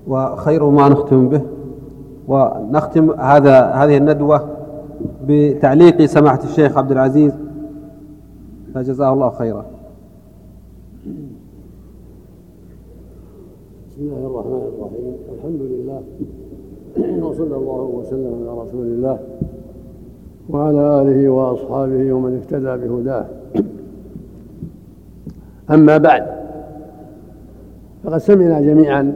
وخير ما نختم به. ونختم هذه الندوة بتعليق سماحة الشيخ عبد العزيز فجزاه الله خيرا. بسم الله الرحمن الرحيم. الحمد لله وصلى الله وسلم على رسول الله وعلى آله وأصحابه ومن اهتدى بهداه. أما بعد، فقد سمعنا جميعا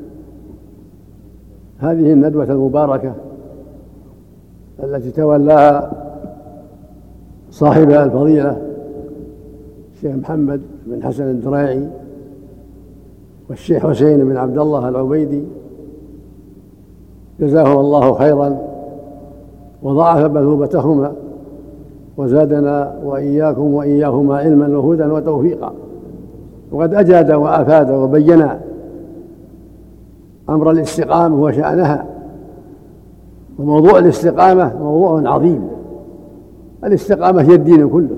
هذه الندوة المباركة التي تولاها صاحبها الفضيلة الشيخ محمد بن حسن الدراعي والشيخ حسين بن عبد الله العبيدي، جزاهم الله خيرا وضاعف مثوبتهما وزادنا وإياكم وإياهما علما وهدى وتوفيقا. وقد أجاد وأفاد وبين أمر الاستقامة وشأنها. وموضوع الاستقامة موضوع عظيم. الاستقامة هي الدين كله،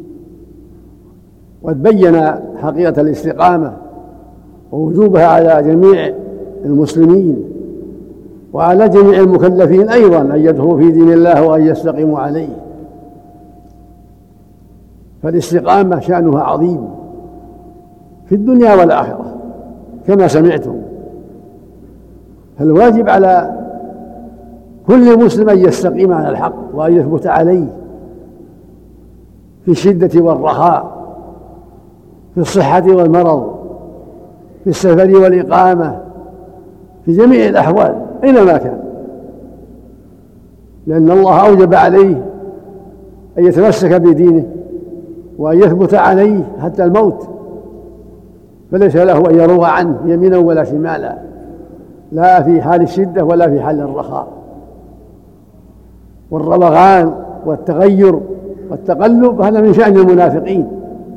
وقد بين حقيقة الاستقامة ووجوبها على جميع المسلمين وعلى جميع المكلفين أيضا أن يدخلوا في دين الله وأن يستقيموا عليه. فالاستقامة شأنها عظيم في الدنيا والآخرة كما سمعتم. فالواجب على كل مسلم أن يستقيم على الحق وأن يثبت عليه في الشدة والرخاء، في الصحة والمرض، في السفر والإقامة، في جميع الأحوال أينما كان، لأن الله أوجب عليه أن يتمسك بدينه وأن يثبت عليه حتى الموت، فليس له أن يروى عنه يمينا ولا شمالا، لا في حال الشدة ولا في حال الرخاء. والروغان والتغير والتقلب هذا من شأن المنافقين.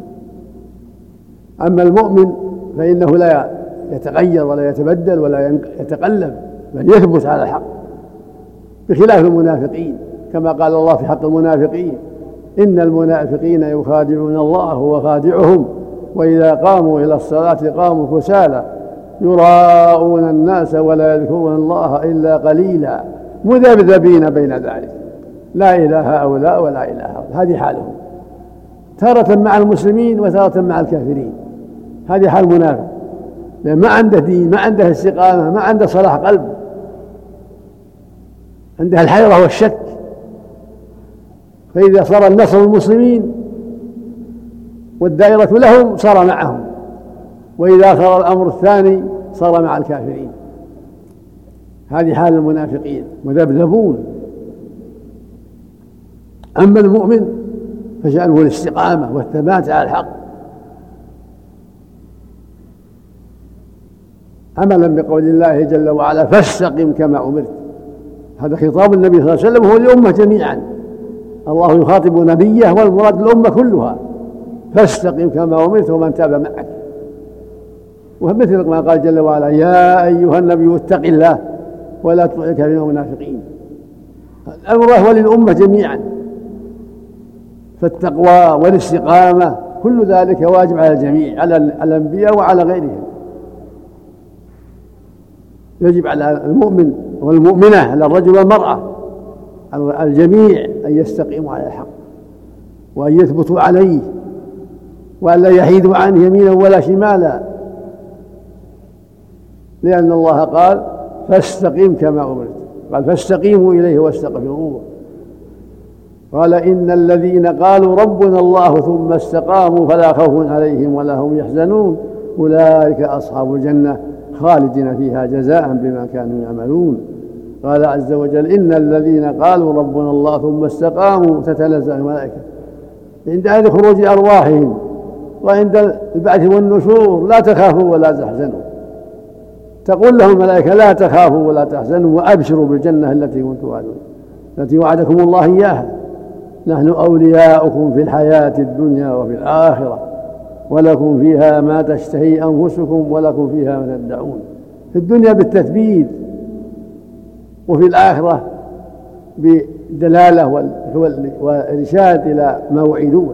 أما المؤمن فإنه لا يتغير ولا يتبدل ولا يتقلب، بل يثبت على الحق، بخلاف المنافقين كما قال الله في حق المنافقين: إن المنافقين يخادعون الله وهو خادعهم وإذا قاموا إلى الصلاة قاموا كسالى يراءون الناس ولا يذكرون الله إلا قليلا مذبذبين بين ذلك لا إله هؤلاء ولا إله هؤلاء. هذه حالهم، تارة مع المسلمين وتارة مع الكافرين. هذه حال المنافق، لأن ما عنده دين، ما عنده استقامة، ما عنده صلاح قلب، عنده الحيرة والشك. فإذا صار النصر المسلمين والدائرة لهم صار معهم، وإذا صار الأمر الثاني صار مع الكافرين. هذه حال المنافقين مذبذبون. أما المؤمن فشأنه الاستقامة والثبات على الحق، عملا بقول الله جل وعلا: فاستقم كما أمرت. هذا خطاب النبي صلى الله عليه وسلم هو الأمة جميعا. الله يخاطب نبيه والمراد الأمة كلها: فاستقم كما أمرت ومن تاب معك. ومثل ما قال جل وعلا: يا أيها النبي اتق الله ولا تطع الكافرين والمنافقين. الأمر هو للأمة جميعا، فالتقوى والاستقامة كل ذلك واجب على الجميع، على الأنبياء وعلى غيرهم. يجب على المؤمن والمؤمنة، على الرجل والمرأة، الجميع أن يستقيموا على الحق وأن يثبتوا عليه وأن لا يحيدوا عنه يمينا ولا شمالا، لأن الله قال: فاستقم كما أمرت. قال: فاستقيموا إليه واستغفروه. قال: إن الذين قالوا ربنا الله ثم استقاموا فلا خوف عليهم ولا هم يحزنون أولئك أصحاب الجنة خالدين فيها جزاء بما كانوا يعملون. قال عز وجل: إن الذين قالوا ربنا الله ثم استقاموا تتنزل الملائكة عند خروج أرواحهم وعند البعث والنشور لا تخافوا ولا تحزنوا. تقول لهم الملائكة: لا تخافوا ولا تحزنوا وأبشروا بالجنة التي كنتم توعدون، التي وعدكم الله إياها، نحن أولياؤكم في الحياة الدنيا وفي الآخرة ولكم فيها ما تشتهي أنفسكم ولكم فيها ما تدعون. في الدنيا بالتثبيت، وفي الآخرة بالدلالة والإرشاد إلى ما وعدوه.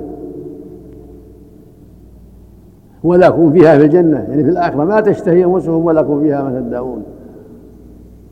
ولكم فيها في الجنة، يعني في الآخرة ما تشتهي أنفسكم ولكم فيها ما تدعون.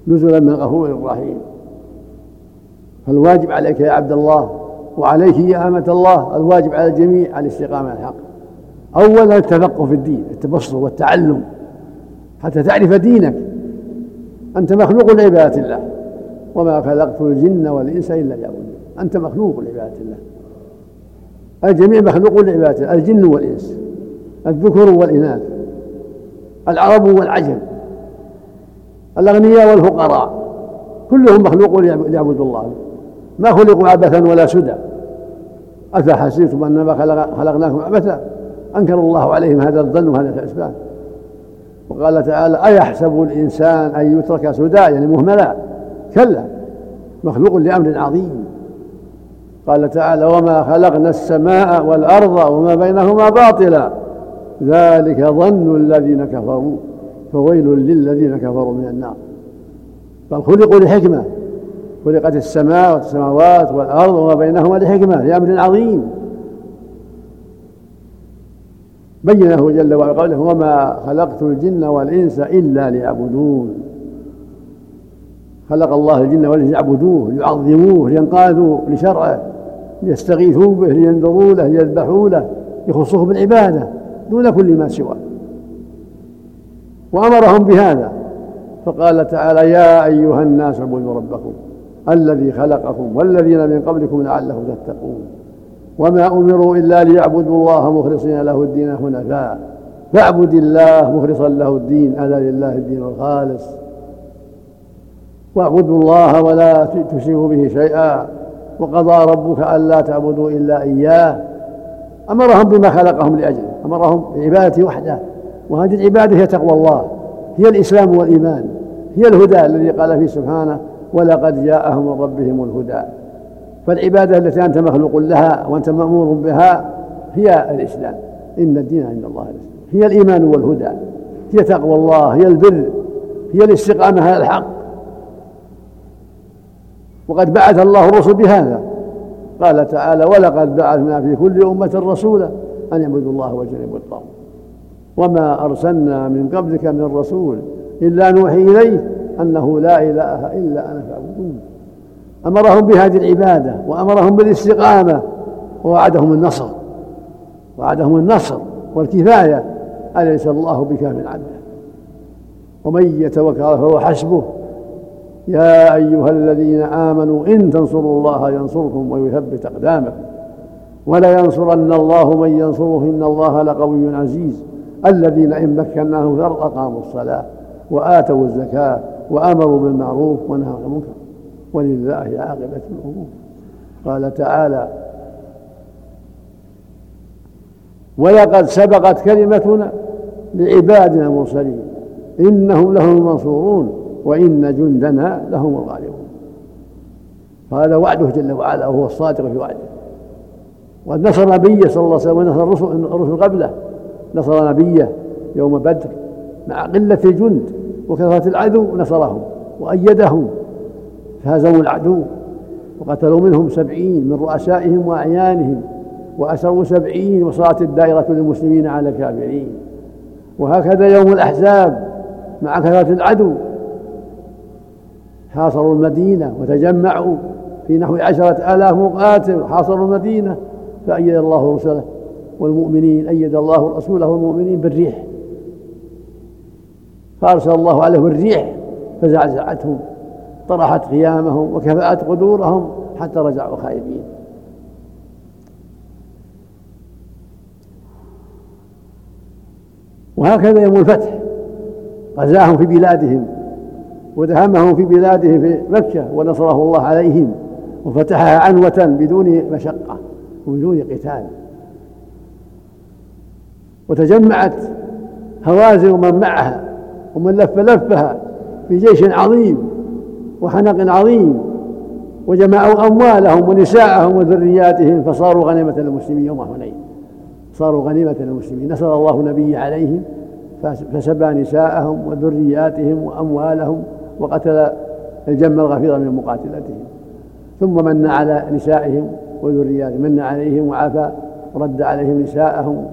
نزلا من غفور رحيم. فالواجب عليك يا عبد الله وعليك يا أمة الله، الواجب على الجميع الاستقامة على الحق. أولا التفقه في الدين، التبصر والتعلم حتى تعرف دينك. أنت مخلوق لعبادة الله، وما خلقت الجن والإنس إلا ليعبدون. أنت مخلوق لعبادة الله، الجميع مخلوق لعبادة الله، الجن والإنس، الذكر والإناث، العرب والعجم، الأغنياء والفقراء، كلهم مخلوق ليعبدوا الله، ما خلقوا عبثا ولا سدى. أفحسبتم أنما خلقناكم عبثا؟ أنكر الله عليهم هذا الظن وهذه الأسباب. وقال تعالى: أيحسب الإنسان أن يترك سدى، يعني مهملا؟ كلا، مخلوق لأمر عظيم. قال تعالى: وما خلقنا السماء والأرض وما بينهما باطلا ذلك ظن الذين كفروا فويل للذين كفروا من النار. بل خلقوا لحكمة، خلقت السماء والسماوات والأرض وما بينهما لحكمة، لأمر عظيم بينه جل وعلا قوله: وما خلقت الجن والإنس إلا ليعبدون. خلق الله الجن والإنس ليعبدوه، ليعظموه، لينقادوا لشرعه، ليستغيثوا به، لينذروا له، ليذبحوا له، يخصوه بالعبادة دون كل ما سواه، وأمرهم بهذا. فقال تعالى: يا أيها الناس اعبدوا ربكم الذي خلقكم والذين من قبلكم لعلكم تتقون. وما أمروا إلا ليعبدوا الله مخلصين له الدين حنفاء، فاعبد الله مخلصا له الدين، ألا لله الدين الخالص. واعبدوا الله ولا تشركوا به شيئا، وقضى ربك ألا تعبدوا إلا إياه. أمرهم بما خلقهم لأجله، أمرهم بعبادته وحده، وهذه العبادة هي تقوى الله، هي الإسلام والإيمان، هي الهدى الذي قال فيه سبحانه: ولقد جاءهم من ربهم الهدى. فالعبادة التي أنت مخلوق لها وأنت مأمور بها هي الإسلام، إن الدين عند الله الإسلام، هي الإيمان والهدى، هي تقوى الله، هي البر، هي الاستقامة على الحق. وقد بعث الله الرسل بهذا، قال تعالى: ولقد بعثنا في كل أمة رسولا أن يعبدوا الله واجتنبوا الطاغوت وما أرسلنا من قبلك من رسول إلا نوحي إليه أنه لا إله إلا أنا فاعبدون. أمرهم بهذه العبادة وأمرهم بالاستقامة، ووعدهم النصر، وعدهم النصر والكفاية: أليس الله بكاف عبده ومن يتوكل فهو حسبه يا أيها الذين آمنوا إن تنصروا الله ينصركم ويثبت أقدامكم ولا ينصرن الله من ينصره إن الله لقوي عزيز. الذين إن مكناهم في الأرض أقاموا الصلاة وآتوا الزكاة وأمروا بالمعروف ونهوا عن المنكر ولله عاقبة الأمور. قال تعالى: ولقد سبقت كلمتنا لعبادنا المرسلين إنهم لهم المنصورون وإن جندنا لهم الغالبون. هذا وعده جل وعلا وهو الصادق في وعده. ونصر نبيه صلى الله عليه وسلم ونصر الرسل قبله، نصر نبيه يوم بدر مع قلة الجند وكثرة العدو، نصرهم وأيدهم فهزموا العدو وقتلوا منهم 70 من رؤسائهم وأعيانهم وأسروا 70 وصارت الدائرة للمسلمين على الكافرين. وهكذا يوم الأحزاب مع كثرة العدو حاصروا المدينة وتجمعوا في نحو 10,000 مقاتل، حاصروا المدينة فأيد الله رسله والمؤمنين، أيد الله رسوله والمؤمنين بالريح، فأرسل الله عليهم الريح فزعزعتهم، طرحت خيامهم وكفأت قدورهم حتى رجعوا خائبين. وهكذا يوم الفتح غزاهم في بلادهم ودهمهم في بلادهم في مكة ونصره الله عليهم وفتحها عنوة بدون مشقة وبدون قتال. وتجمعت هوازن ومن معها ومن لفها في جيش عظيم وحنق عظيم، وجمعوا أموالهم ونساءهم وذرياتهم فصاروا غنيمة للمسلمين يوم حنين، صاروا غنيمة للمسلمين. نصر الله نبيه عليهم فسبى نساءهم وذرياتهم وأموالهم وقتل الجم الغفير من مقاتلتهم، ثم من على نسائهم وذرياتهم، من عليهم وعفى ورد عليهم نساءهم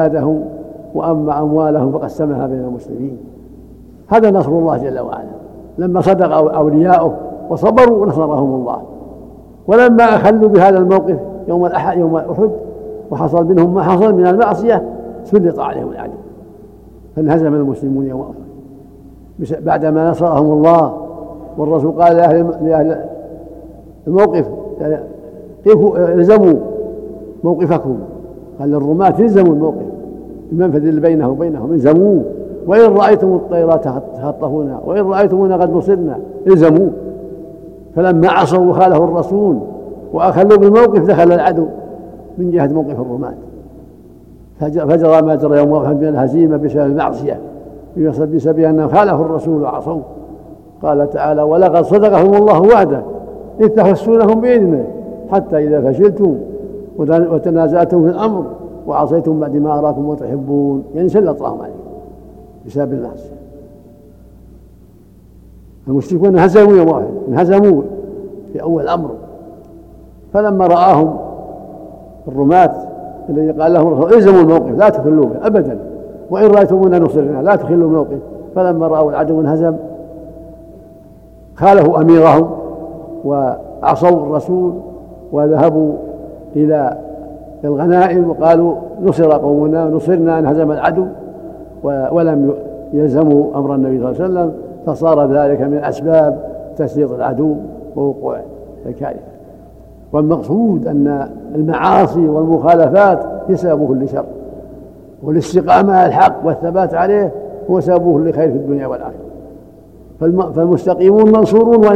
وأولادهم وأما أموالهم فقسمها بين المسلمين. هذا نصر الله جل وعلا، لما صدق أولياؤه وصبروا نصرهم الله. ولما أخلوا بهذا الموقف يوم أحد وحصل منهم ما حصل من المعصية سلط عليهم العدو فانهزم المسلمون يوم أحد بعدما نصرهم الله. والرسول قال لأهل الموقف الزموا موقفكم، قال للرماة الزموا الموقف المنفذ اللي بينه وبينهم الزموه، وإن رأيتم الطيرات تخطفونا وإن رأيتمونا قد نصرنا الزموه. فلما عصوا وخالفوا الرسول وأخلوا بالموقف دخل العدو من جهة موقف الرماة، فجرى ما جرى يوم أحد من الهزيمة بسبب المعصية بسبب أنهم خالفوا الرسول وعصوا. قال تعالى: ولقد صدقهم الله وعده إذ تحسونهم بإذنه حتى إذا فشلتم وتنازعتم في الأمر وعصيتم بعد ما أراكم وتحبون، يعني سلطهم عليكم بسبب المعصية. المشركون انهزموا يوم واحد، انهزموا في أول الأمر. فلما رآهم الرماة الذي قال لهم الرسول: الزموا الموقف لا تخلوا به أبدا، وإن رأيتمونا نصرنا لا تخلوا الموقف. فلما رأوا العدو انهزم خالفوا أميرهم وعصوا الرسول وذهبوا إلى الغنائم وقالوا: نصر قومنا نصرنا، انهزم العدو، ولم يلزموا أمر النبي صلى الله عليه وسلم. فصار ذلك من أسباب تسليط العدو ووقوع الكارثة. والمقصود أن المعاصي والمخالفات هي سبب كل شر، والاستقامة على الحق والثبات عليه هو سبب كل خير في الدنيا والآخرة. فالمستقيمون منصورون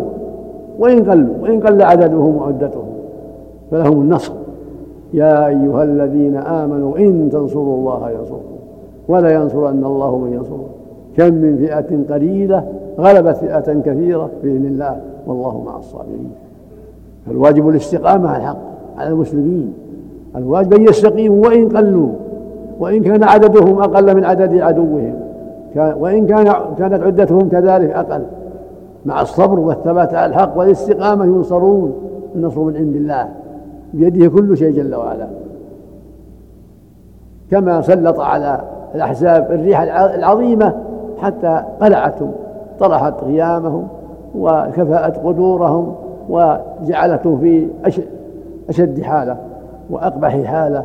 وإن قل عددهم وعدتهم فلهم النصر. يا أيها الذين آمنوا إن تنصروا الله ينصركم ولا ينصرن الله من ينصره، كم من فئة قليلة غلبت فئة كثيرة بإذن الله والله مع الصابرين. فالواجب الاستقامة على الحق على المسلمين، الواجب أن يستقيموا وإن قلوا، وإن كان عددهم أقل من عدد عدوهم، وإن كانت عدتهم كذلك أقل، مع الصبر والثبات على الحق والاستقامة ينصرون. النصر من عند الله بيده كل شيء جل وعلا. كما سلط على الأحزاب الريح العظيمة حتى قلعتهم، طرحت غيامهم وكفأت قدورهم وجعلتهم في أشد حالة وأقبح حالة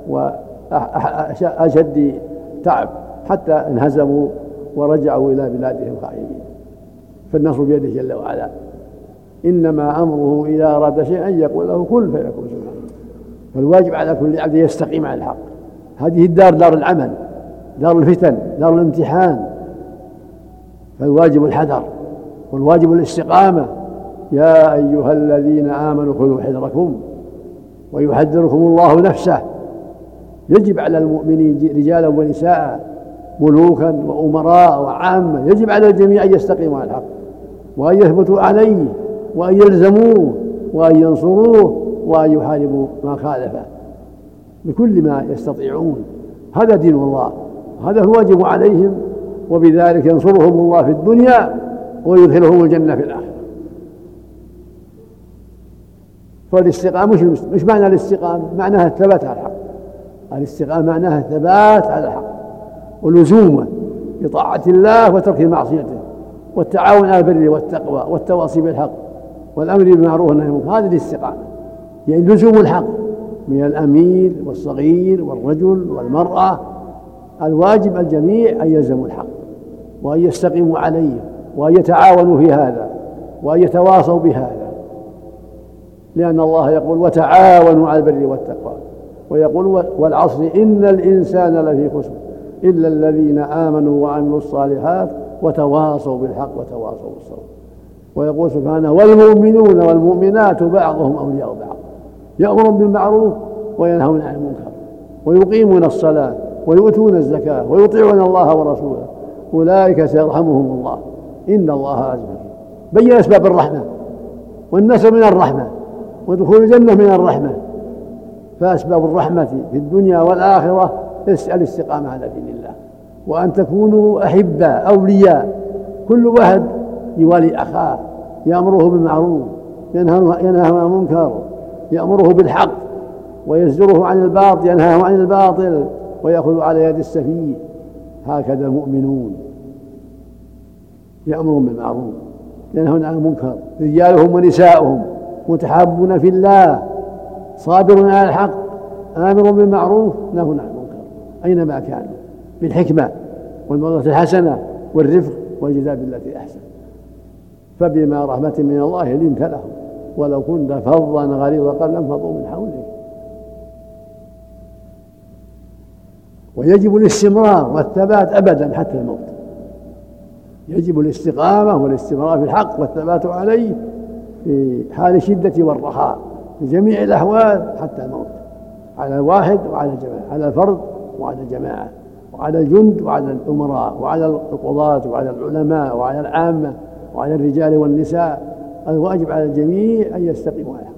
وأشد تعب، حتى انهزموا ورجعوا إلى بلادهم خائبين. فالنصر بيده جل وعلا، إنما أمره إذا أراد شيئا يقول له كن فيكون سبحانه. فالواجب على كل عبد يستقيم على الحق. هذه الدار دار العمل، دار الفتن، دار الامتحان، فالواجب الحذر والواجب الاستقامة. يا أيها الذين آمنوا خذوا حذركم ويحذركم الله نفسه. يجب على المؤمنين رجالا ونساء، ملوكا وأمراء وعامة، يجب على الجميع أن يستقيموا على الحق وأن يثبتوا عليه وأن يلزموه وأن ينصروه وأن يحاربوا ما خالفه بكل ما يستطيعون. هذا دين الله، هذا هو الواجب عليهم، وبذلك ينصرهم الله في الدنيا ويدخلهم الجنة في الآخرة. فالاستقامة مش معنى الاستقامة معناها الثبات على الحق. الاستقامة معناها الثبات على الحق ولزومه بطاعة الله وترك معصيته والتعاون على البر والتقوى والتواصي بالحق والأمر بالمعروف والنهي عن المنكر. هذه الاستقامة، يعني لزوم الحق من الأمير والصغير والرجل والمرأة. الواجب الجميع أن يلزموا الحق وأن يستقيموا عليه وأن يتعاونوا في هذا وأن يتواصوا بهذا، لأن الله يقول: وتعاونوا على البر والتقوى، ويقول: والعصر إن الإنسان لفي خسر إلا الذين آمنوا وعملوا الصالحات وتواصوا بالحق وتواصوا بالصبر. ويقول سبحانه: والمؤمنون والمؤمنات بعضهم أولياء بعض يأمرون بالمعروف وينهون عن المنكر ويقيمون الصلاة ويؤتون الزكاة ويطيعون الله ورسوله أولئك سيرحمهم الله إن الله عزيز حكيم. بين أسباب الرحمة، والنصر من الرحمة ودخول الجنة من الرحمة. فأسباب الرحمة في الدنيا والآخرة الاستقامة على دين الله، وأن تكونوا أحباء أولياء، كل واحد يوالي أخاه، يأمره بالمعروف ينهاه عن المنكر، يأمره بالحق ويزجره عن الباطل، ينهاه عن الباطل ويأخذ على يد السفيه. هكذا المؤمنون. يأمرون بالمعروف ينهون عن المنكر، رجالهم ونساؤهم متحابون في الله صابرون على الحق آمرون بالمعروف نهون عن المنكر أينما كانوا بالحكمة والموعظة الحسنة والرفق والجزاء بالتي أحسن. فبما رحمة من الله لنت لهم ولو كنت فظا غليظ القلب لانفضوا من حولك. ويجب الاستمرار والثبات أبدا حتى الموت، يجب الاستقامة والاستمرار في الحق والثبات عليه في حال الشدة والرخاء في جميع الأحوال حتى الموت، على الواحد وعلى الجماعة، على الفرد وعلى الجماعة، وعلى الجند وعلى الأمراء وعلى القضاة وعلى العلماء وعلى العامة وعلى الرجال والنساء. الواجب على الجميع أن يستقيموا على الحق،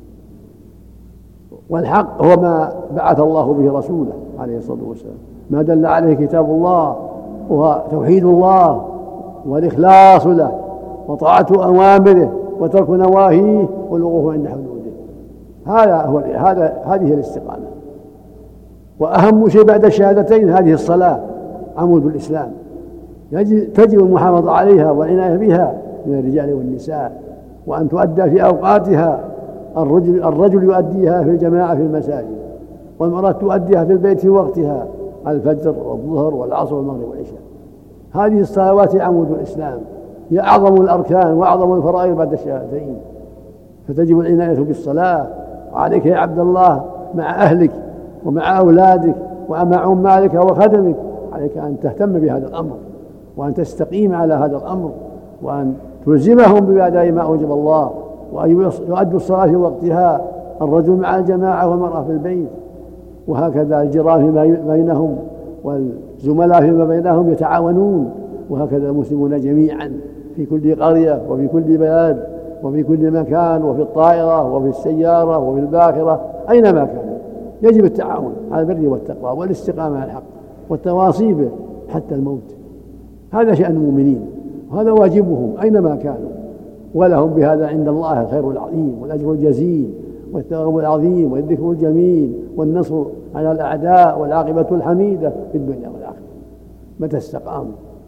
والحق هو ما بعث الله به رسوله عليه الصلاة والسلام، ما دل عليه كتاب الله وهو توحيد الله والإخلاص له وطاعة أوامره وترك نواهيه والوقوف عند حدوده. هذه الاستقامة. وأهم شيء بعد الشهادتين هذه الصلاة عمود الإسلام، تجب المحافظة عليها والعناية بها من الرجال والنساء، وأن تؤدى في أوقاتها. الرجل يؤديها في الجماعة في المساجد، والمرأة تؤديها في البيت في وقتها، الفجر والظهر والعصر والمغرب والعشاء. هذه الصلوات عمود الإسلام، هي أعظم الأركان وأعظم الفرائض بعد الشهادتين، فتجب العناية بالصلاة. وعليك يا عبد الله مع أهلك ومع أولادك ومع عمالك وخدمك، عليك أن تهتم بهذا الأمر وأن تستقيم على هذا الأمر، وأن تلزمهم بأداء ما أوجب الله، وأن يؤدوا الصلاة في وقتها، الرجل مع الجماعة والمرأة في البيت. وهكذا الجيران فيما بينهم والزملاء فيما بينهم يتعاونون، وهكذا المسلمون جميعا في كل قرية وفي كل بلد وفي كل مكان، وفي الطائرة وفي السيارة وفي الباخرة أينما كان يجب التعاون على البر والتقوى والاستقامة على الحق والتواصي به حتى الموت. هذا شأن المؤمنين وهذا واجبهم أينما كانوا، ولهم بهذا عند الله الخير العظيم والأجر الجزيل والثواب العظيم والذكر الجميل والنصر على الأعداء والعاقبة الحميدة في الدنيا والآخرة متى استقاموا،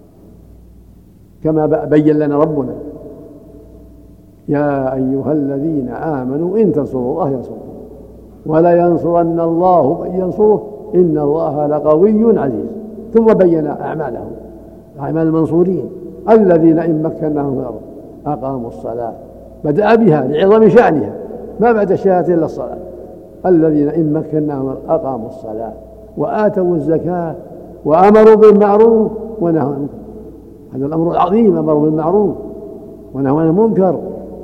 كما بين لنا ربنا: يا أيها الذين آمنوا إن تنصروا الله ينصركم ولا ينصرن الله من ينصره إن الله لقوي عزيز. ثم بين أعمالهم، أعمال المنصورين: الذين إن مكناهم في الأرض أقاموا الصلاة، بدأ بها لعظم شأنها، ما بعد الشهادة إلا الصلاة. الذين إن مكناهم أقاموا الصلاة وآتوا الزكاة وأمروا بالمعروف ونهوا عن المنكر. هذا الأمر العظيم، أمروا بالمعروف ونهوا عن المنكر،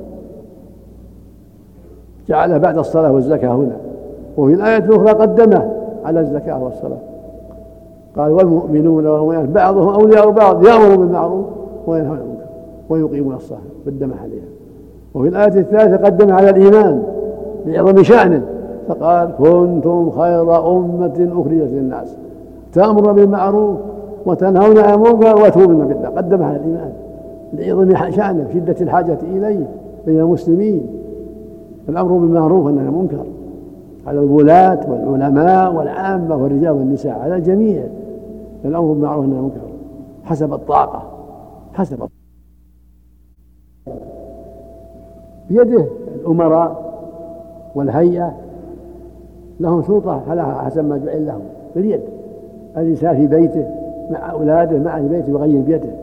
جعله بعد الصلاة والزكاة هنا، وفي الآية الأخرى قدمه على الزكاة والصلاة، قال: والمؤمنون والمؤمنات بعضهم أولياء بعض يأمرون بالمعروف وينهون عن المنكر ويقيمون الصلاة، قدمه عليها. وفي الآية الثالثة قدم على الإيمان لعظم شأنه، فقال: كنتم خير أمة أخرجت للناس تأمرون بالمعروف وتنهون عن المنكر وتؤمنون بالله. قدم على الإيمان لعظم شأنه، شدة الحاجة إليه بين المسلمين. الأمر بالمعروف والنهي عن المنكر على الولاة والعلماء والعامة والرجال والنساء، على الجميع. الأمر بالمعروف والنهي عن المنكر حسب الطاقة، بيده الأمراء والهيئة، لهم سلطة حسب ما جعل لهم باليد. الإنسان في بيته مع أولاده مع البيت يغير بيده،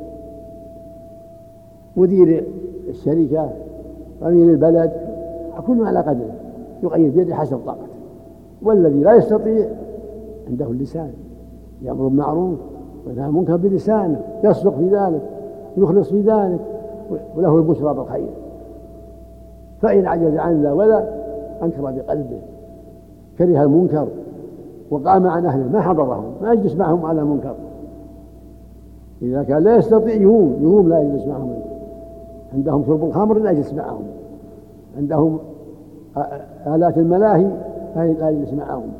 مدير الشركة أمير البلد كل على قدره يغير بيده حسب طاقته. والذي لا يستطيع عنده اللسان، يأمر بالمعروف وينهى عن المنكر بلسانه، يصدق في ذلك، يخلص في ذلك، وله البشرى بالخير. فإن عجز عن ذا ولا أنكر بقلبه، كره المنكر وقام عن أهله، ما حضرهم، ما يجلس معهم على المنكر. إذا كان لا يستطيع يهوم لا يجلس معهم، عندهم شرب الخمر لا يجلس معهم، عندهم آلات الملاهي لا يجلس معهم،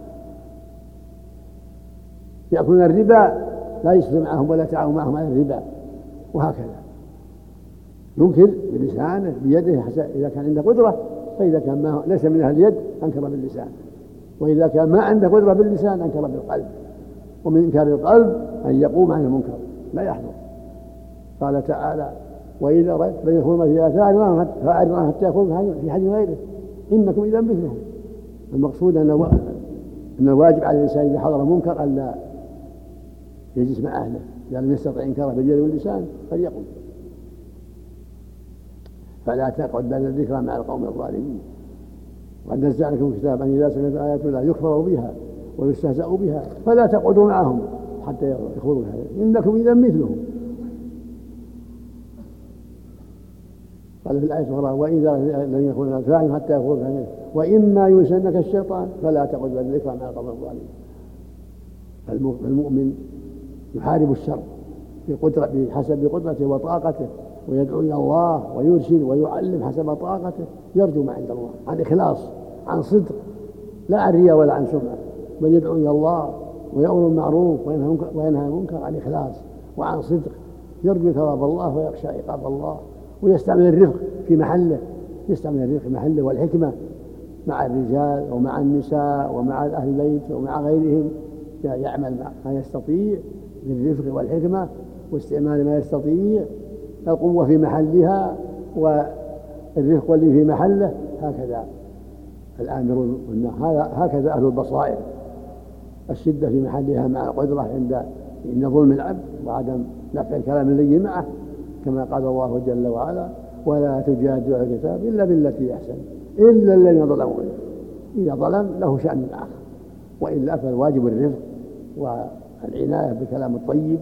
يأكلون الربا لا يجلس معهم ولا يتعاون معهم على الربا، وهكذا. ينكر بلسانه بيده إذا كان عنده قدرة، فإذا كان ما ليس من أهل اليد أنكر باللسان، وإذا كان ما عنده قدرة باللسان أنكر بالقلب. ومن إنكار القلب أن يقوم عن المنكر لا يحضر، قال تعالى: وإذا رأيت من يخوض في آثارنا فأعرض عنه حتى يخوض في حديث غيره إنكم إذا مثلهم. المقصود أن الواجب على الإنسان إذا حضر منكر أن لا يجلس مع أهله، إذا لم يستطع إنكاره باليد واللسان فليقل، فلا تقعد بعد الذكرى مع القوم الظالمين. وقد نزل لكم كتاب أن إذا سمعتم آيات الله يكفر بها ويستهزأ بها فلا تقعدوا معهم حتى يخوضوا في حديث إنكم إذا مثلهم. قال في الآية الأخرى: وإذا لم يكن فاعل حتى يخوضوا في حديث وإما ينسنك الشيطان فلا تقعد بعد الذكرى مع القوم الظالمين. فالمؤمن يحارب الشر بحسب قدرته وطاقته، ويدعو إلى الله ويرشد ويعلم حسب طاقته، يرجو ما عند الله عن إخلاص، عن صدق، لا عن رياء ولا عن سمعة، بل يدعو إلى الله ويأمر بالمعروف وينهى عن المنكر عن إخلاص وعن صدق، يرجو ثواب الله ويخشى عقاب الله، ويستعمل الرفق في محله، والحكمة مع الرجال ومع النساء ومع أهل البيت ومع غيرهم، يعمل ما يستطيع بالرفق والحكمة واستعمال ما يستطيع، القوة في محلها والرفق اللي في محله. هكذا الآمرون والنهي، هكذا أهل البصائر، الشدة في محلها مع القدرة عند ظلم العبد وعدم نفع الكلام اللين معه، كما قال الله جل وعلا: ولا تجادل على الكتاب إلا بالتي أحسن إلا الذين ظلموا. إذا ظلم له شأن آخر، وإلا فالواجب الرفق والعناية بالكلام الطيب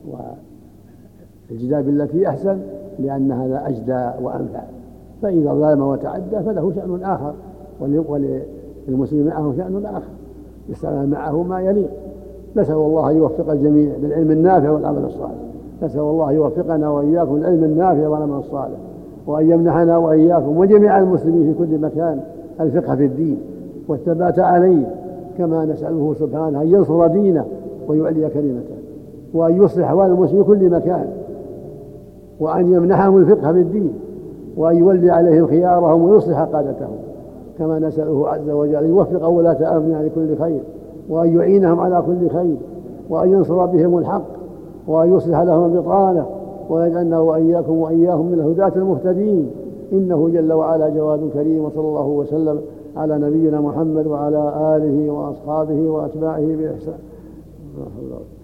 والجدال بالتي أحسن، لأن هذا أجدى وأنفع. فإذا ظلم وتعدى فله شأن آخر، وللمسلم معه شأن آخر يستعمل معه ما يليق. نسأل الله أن يوفق الجميع للعلم النافع والعمل الصالح. نسأل الله أن يوفقنا وإياكم للعلم النافع والعمل الصالح، وأن يمنحنا وإياكم وجميع المسلمين في كل مكان الفقه في الدين والثبات عليه، كما نسأله سبحانه أن ينصر دينه ويعلي كلمته، وأن يصلح أحوال المسلمين في كل مكان، وأن يمنحهم الفقه في الدين، وأن يولي عليهم خيارهم ويصلح قادتهم، كما نسأله عز وجل أن يوفق ولاة أمرنا لكل خير، وأن يعينهم على كل خير، وأن ينصر بهم الحق، وأن يصلح لهم البطانة، ويجعلنا وإياكم وإياهم من الهداة المهتدين، إنه جل وعلا جواد كريم. وصلى الله وسلم على نبينا محمد وعلى آله وأصحابه وأتباعه بإحسان.